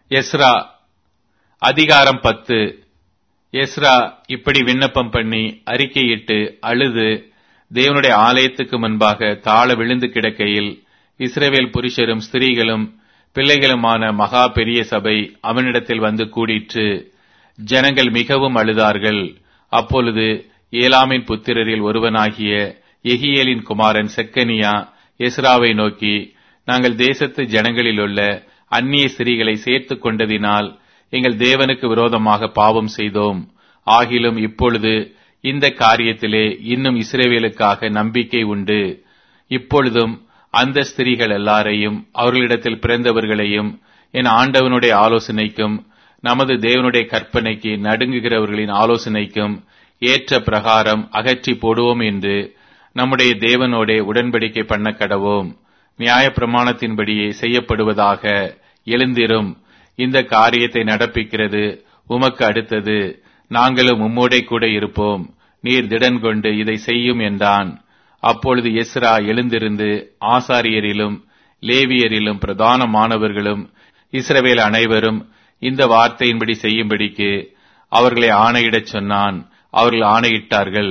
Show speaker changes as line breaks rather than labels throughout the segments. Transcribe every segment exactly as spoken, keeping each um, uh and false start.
Ezra அதிகாரம் பத்து. Ezra இப்படி விண்ணப்பம் பண்ணி அறிக்கையிட்டு அழுது தேவனுடைய ஆலயத்துக்கு முன்பாக தாழ விழுந்து கிடக்கையில் இஸ்ரவேல் புருஷரும் ஸ்திரீகளும் பிள்ளைகளுமான மகா பெரிய சபை அவனிடத்தில் வந்து கூடிற்று. ஜனங்கள் மிகவும் அழுதார்கள். அப்பொழுது ஏலாமின் புத்திரரில் ஒருவனாகிய எகியேலின் குமாரன் செக்கனியா எஸ்ராவை நோக்கி, நாங்கள் தேசத்து ஜனங்களிலுள்ள அந்நிய ஸ்திரீகளை சேர்த்து கொண்டதினால் எங்கள் தேவனுக்கு விரோதமாக பாவம் செய்தோம். ஆகிலும் இப்பொழுது இந்த காரியத்திலே இன்னும் இஸ்ரவேலுக்காக நம்பிக்கை உண்டு. இப்பொழுதும் அந்த ஸ்திரீகள் எல்லாரையும் அவர்களிடத்தில் பிறந்தவர்களையும் என் ஆண்டவனுடைய ஆலோசனைக்கும் நமது தேவனுடைய கற்பனைக்கு நடுங்குகிறவர்களின் ஆலோசனைக்கும் ஏற்ற பிரகாரம் அகற்றி போடுவோம் என்று நம்முடைய தேவனோடே உடன்படிக்கை பண்ண கடவோம். நியாய பிரமாணத்தின்படியே செய்யப்படுவதாக. எழுந்திரும், இந்த காரியத்தை நடப்பிக்கிறது உமக்கு அடுத்தது. நாங்களும் உம்மோடே கூட இருப்போம். நீர் திடன் கொண்டு இதை செய்யும் என்றான். அப்பொழுது எஸ்ரா எழுந்திருந்து ஆசாரியரிலும் லேவியரிலும் பிரதானமானவர்களும் இஸ்ரவேல் அனைவரும் இந்த வார்த்தையின்படி செய்யும்படிக்கு அவர்களை ஆணையிடச் சொன்னான். அவர்கள் ஆணையிட்டார்கள்.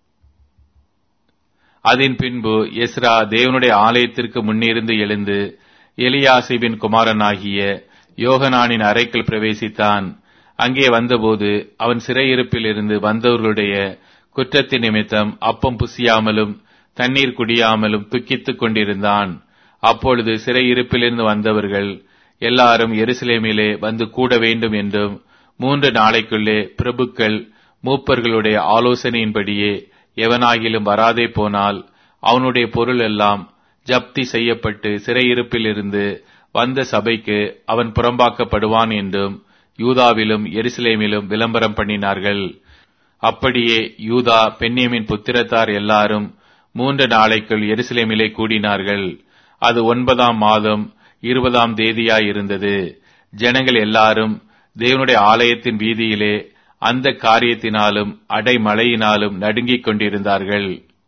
அதன் பின்பு எஸ்ரா தேவனுடைய ஆலயத்திற்கு முன்னிருந்து எழுந்து எலியாசிபின் குமாரனாகிய யோகனானின் அறைக்குள் பிரவேசித்தான். அங்கே வந்தபோது அவன் சிறையிருப்பில் இருந்து வந்தவர்களுடைய குற்றத்தின் நிமித்தம் அப்பம் புசியாமலும் தண்ணீர் குடியாமலும் துக்கித்துக் கொண்டிருந்தான். அப்பொழுது சிறையிருப்பிலிருந்து வந்தவர்கள் எல்லாரும் எருசலேமிலே வந்து கூட வேண்டும் என்றும் மூன்று நாளைக்குள்ளே பிரபுக்கள் மூப்பர்களுடைய ஆலோசனையின்படியே எவனாகிலும் வராதே போனால் அவனுடைய பொருள் எல்லாம் ஜப்தி செய்யப்பட்டு சிறையிருப்பில் இருந்து வந்த சபைக்கு அவன் புறம்பாக்கப்படுவான் என்றும் யூதாவிலும் எருசலேமிலும் விளம்பரம் பண்ணினார்கள். அப்படியே யூதா பென்யமின் புத்திரத்தார் எல்லாரும் மூன்று நாளைக்குள் எருசலேமிலே கூடினார்கள். அது ஒன்பதாம் மாதம் இருபதாம் தேதியாயிருந்தது. ஜனங்கள் எல்லாரும் தேவனுடைய ஆலயத்தின் வீதியிலே அந்த காரியத்தினாலும் அடைமழையினாலும் நடுங்கிக் கொண்டிருந்தார்கள்.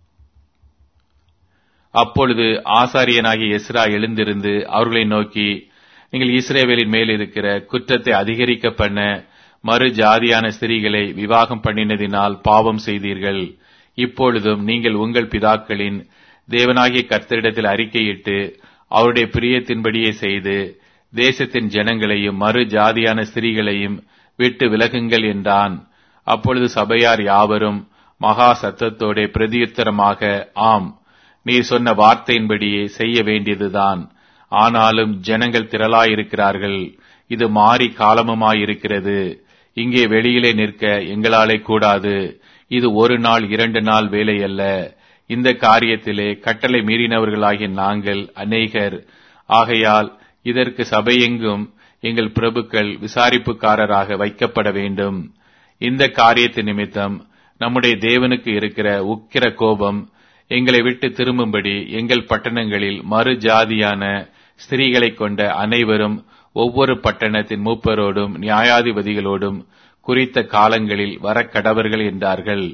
அப்பொழுது ஆசாரியனாகிய எஸ்ரா எழுந்திருந்து அவர்களை நோக்கி, நீங்கள் இஸ்ரவேலின் மேல் இருக்கிற குற்றத்தை அதிகரிக்க பண்ண மறு ஜாதியான ஸ்திரீகளை விவாகம் பண்ணினதினால் பாவம் செய்தீர்கள். இப்பொழுதும் நீங்கள் உங்கள் பிதாக்களின் தேவனாகிய கர்த்தரிடத்தில் அறிக்கையிட்டு அவருடைய பிரியத்தின்படியே செய்து தேசத்தின் ஜனங்களையும் மறு ஜாதியான ஸ்திரீகளையும் விட்டு விலகுங்கள் என்றான். அப்பொழுது சபையார் யாவரும் மகா சத்தத்தோட பிரதியுத்தரமாக, ஆம், நீர் சொன்ன வார்த்தையின்படியே செய்ய வேண்டியதுதான். ஆனாலும் ஜனங்கள் திரளாயிருக்கிறார்கள். இது மாறி காலமுமாயிருக்கிறது. இங்கே வெளியிலே நிற்க எங்களாலே கூடாது. இது ஒரு நாள் இரண்டு நாள் வேலை அல்ல. இந்த காரியத்திலே கட்டளை மீறினவர்களாகிய நாங்கள் அநேகர். ஆகையால் இதற்கு சபையெங்கும் எங்கள் பிரபுக்கள் விசாரிப்புக்காரராக வைக்கப்பட வேண்டும். இந்த காரியத்து நிமித்தம் நம்முடைய தேவனுக்கு இருக்கிற உக்கிர கோபம் எங்களை விட்டு திரும்பும்படி எங்கள் பட்டணங்களில் மறு ஜாதியான ஸ்திரீகளை கொண்ட அனைவரும் ஒவ்வொரு பட்டணத்தின் மூப்பரோடும் நியாயாதிபதிகளோடும் குறித்த காலங்களில் வரக்கடவர்கள் என்றார்கள்.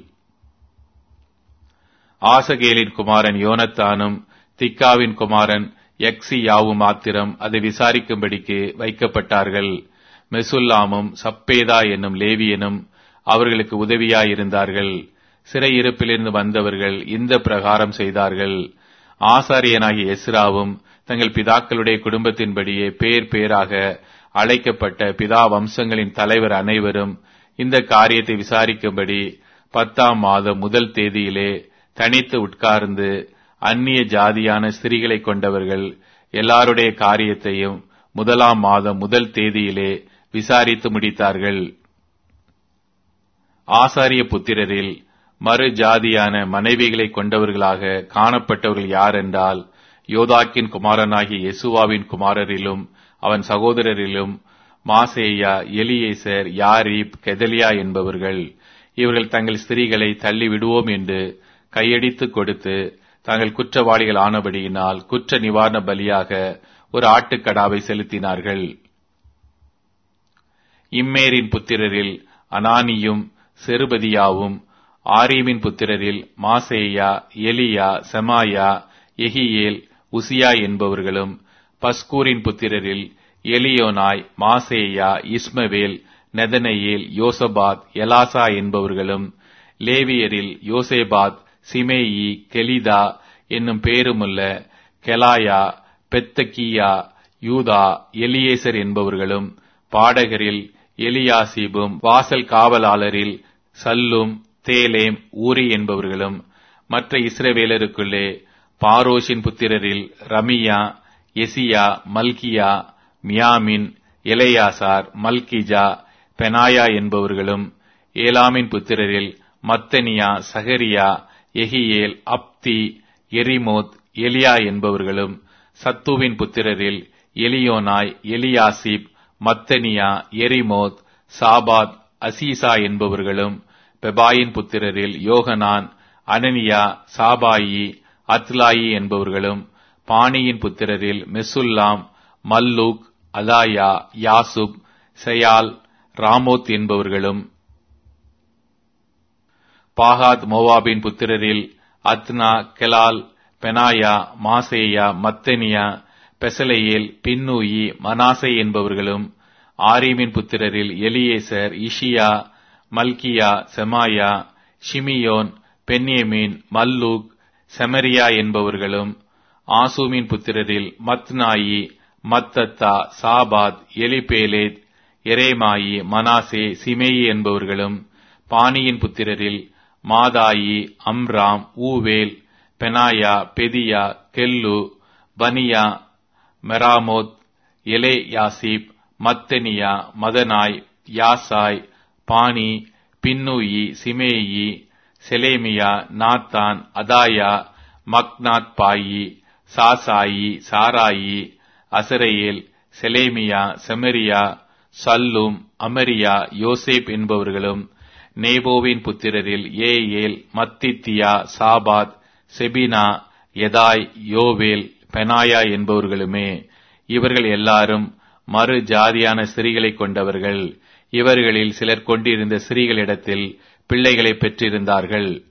ஆசகேலின் குமாரன் யோனத்தானும் திக்காவின் குமாரன் யக்சியாவும் மாத்திரம் அதை விசாரிக்கும்படிக்கு வைக்கப்பட்டார்கள். மெசுல்லாமும் சப்பேதா என்னும் லேவியனும் அவர்களுக்கு உதவியாயிருந்தார்கள். சிறையிருப்பிலிருந்து வந்தவர்கள் இந்த பிரகாரம் செய்தார்கள். ஆசாரியனாகிய எஸ்ராவும் தங்கள் பிதாக்களுடைய குடும்பத்தின்படியே பேர் பேராக அழைக்கப்பட்ட பிதா வம்சங்களின் தலைவர் அனைவரும் இந்த காரியத்தை விசாரிக்கும்படி பத்தாம் மாதம் முதல் தேதியிலே தனித்து உட்கார்ந்து அந்நிய ஜாதியான ஸ்திரீகளை கொண்டவர்கள் எல்லாருடைய காரியத்தையும் முதலாம் மாதம் முதல் தேதியிலே விசாரித்து முடித்தார்கள். ஆசாரிய புத்திரரில் மறு ஜாதியான மனைவிகளை கொண்டவர்களாக காணப்பட்டவர்கள் யார் என்றால், யோதாக்கின் குமாரனாகிய யெசுவாவின் குமாரரிலும் அவன் சகோதரரிலும் மாசேயா, எலியேசர், யாரீப், கெதலியா என்பவர்கள். இவர்கள் தங்கள் ஸ்திரீகளை தள்ளி விடுவோம் என்று கையடித்து கொடுத்து தாங்கள் குற்றவாளிகள் ஆனபடியினால் குற்ற நிவாரண பலியாக ஒரு ஆட்டுக்கடாவை செலுத்தினார்கள். இம்மேரின் புத்திரரில் அனானியும் செருபதியாவும், ஆரீமின் புத்திரரில் மாசேயா, எலியா, செமாயா, எகியேல், உசியா என்பவர்களும், பஸ்கூரின் புத்திரரில் எலியோனாய், மாசேயா, இஸ்மவேல், நெதனெயேல், யோசபாத், எலாசா என்பவர்களும் லேவியரில் யோசேபாத், சிமேயி, கெலிதா என்னும் பேருமுள்ள கெலாயா, பெத்தகியா, யூதா, எலியேசர் என்பவர்களும் பாடகரில் எலியாசிபும், வாசல் காவலாளரில் சல்லும், தேலேம், ஊரி என்பவர்களும் மற்ற இஸ்ரவேலருக்குள்ளே பாரோஷின் புத்திரரில் Ramiah, Jeziah, Malchiah, Miamin, Eleazar, Malchijah, Benaiah என்பவர்களும் ஏலாமின் புத்திரரில் மத்தனியா, சகரியா, எகியேல், அப்தி, எரிமோத், எலியா என்பவர்களும் சத்துவின் புத்திரரில் எலியோனாய், எலியாசிப், மத்தனியா, எரிமோத், சாபாத், அசீசா என்பவர்களும் பெபாயின் புத்திரரில் யோகனான், அனனியா, சாபாயி, அத்லாயி என்பவர்களும் பானியின் புத்திரரில் மெசுல்லாம், மல்லூக், அதாயா, யாசுப், செயால், ராமோத் என்பவர்களும் பாகாத் மோவாபின் புத்திரரில் அத்னா, கெலால், பெனாயா, மாசேயா, மத்தனியா, பெசலெயேல், பின்னூயி, மனாசே என்பவர்களும் ஆரீமின் புத்திரரில் Eliezer, Ishijah, Malchiah, Shemaiah, Shimeon, Benjamin, Malluch, Shemariah என்பவர்களும் ஆசூமின் புத்திரரில் Mattenai, Mattathah, Zabad, Eliphelet, Jeremai, Manasseh, Shimei என்பவர்களும் பானியின் புத்திரரில் Maadai, Amram, Uel, Benaiah, Bedeiah, Chelluh, Vaniah, Meremoth, Eliashib, Mattaniah, Mattenai, Jaasau, Bani, Binnui, Shimei, Shelemiah, Nathan, Adaiah, Machnadebai, Shashai, Sharai, Azareel, Shelemiah, Shemariah, Shallum, Amariah, Joseph என்பவர்களும் நேபோவின் புத்திரரில் ஏயேல், மத்தித்தியா, சாபாத், செபினா, எதாய், யோவேல், பெனாயா என்பவர்களுமே. இவர்கள் எல்லாரும் மறு ஜாதியான ஸ்திரீகளை கொண்டவர்கள். இவர்களில் சிலர் கொண்டிருந்த ஸ்திரீகளிடத்தில் பிள்ளைகளை பெற்றிருந்தார்கள்.